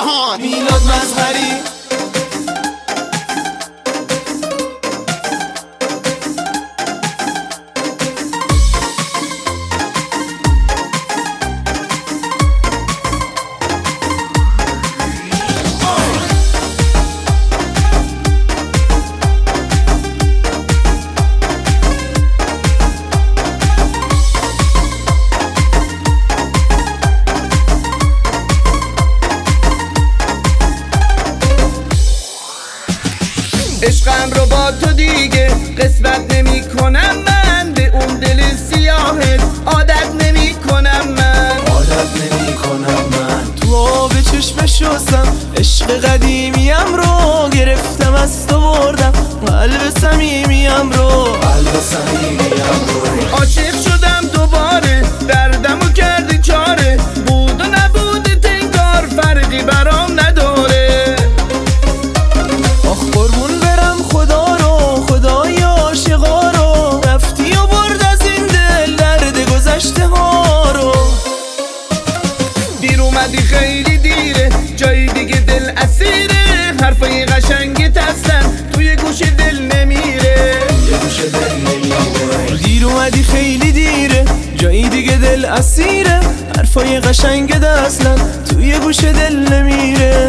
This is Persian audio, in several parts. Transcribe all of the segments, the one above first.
جهان. میلاد مظهری. عشقم رو با تو دیگه قسمت نمی کنم من، به اون دل سیاهت عادت نمی کنم من. تو آب چشم شستم عشق قدیمیم رو گرفتم از تو بردم قلب صمیمیم رو. عاشق شدم دوباره دردمو کردی چاره، بود و نبود تنگار فرقی برام نداره. آخ قربون برم خدا رو، خدای عاشقا رو، رفتی و برد از این دل درد گذشته ها رو. دیر اومدی خیلی دیره، جای دیگه دل اسیره، حرفای قشنگت اصلا توی گوش دل نمیره. دیر اومدی خیلی دیره، جایی دیگه دل اسیره، حرفای قشنگت اصلا توی گوش دل نمیره.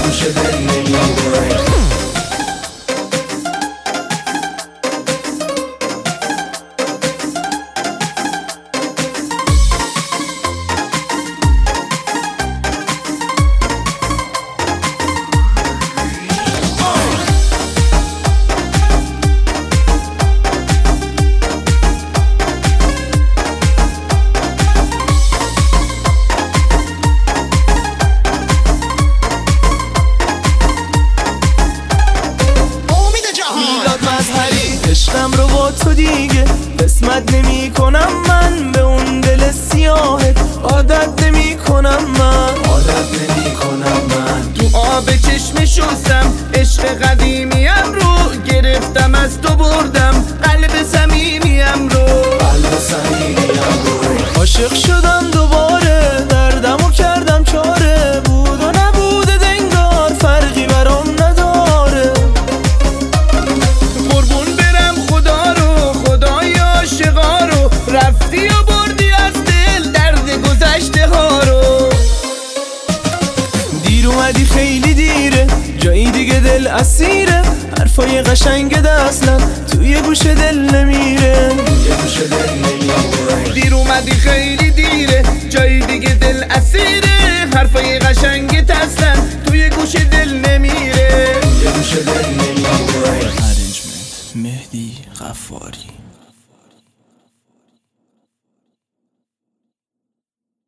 عشقم رو با تو دیگه قسمت نمی کنم من، به اون دل سیاهت عادت نمی کنم من. تو آب چشم شستم عشق قدیمیم رو گرفتم از تو بردم قلب صمیمیم رو. عاشق شدم دوباره دردمو کردم چاره، بود و نبود دنگار فرقی برام نداره. رفتی و بردی از دل درد گذشته ها رو. دیر اومدی خیلی دیره، جایی دیگه دل اسیره، حرفای قشنگت اصلا توی گوش دل نمیره. دیر اومدی خیلی دیره، جایی دیگه دل اسیره، حرفای قشنگت اصلا توی گوش دل نمیره. Arrangement مهدی غفاری.